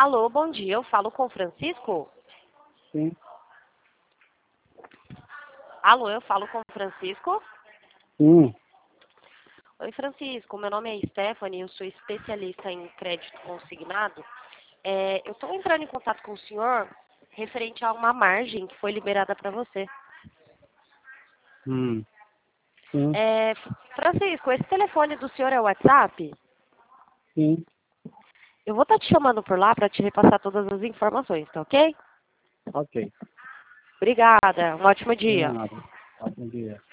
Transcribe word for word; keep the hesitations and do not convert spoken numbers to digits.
Alô, bom dia. Eu falo com o Francisco? Sim, Alô, eu falo com o Francisco? sim, Oi, Francisco. Meu nome é Stephanie, eu sou especialista em crédito consignado. É, eu estou entrando em contato com o senhor referente a uma margem que foi liberada para você. hum, sim, É, Francisco, esse telefone do senhor é o WhatsApp? sim, Eu vou estar te chamando por lá para te repassar todas as informações, tá ok? ok, Obrigada. Um ótimo de dia. nada, ótimo dia.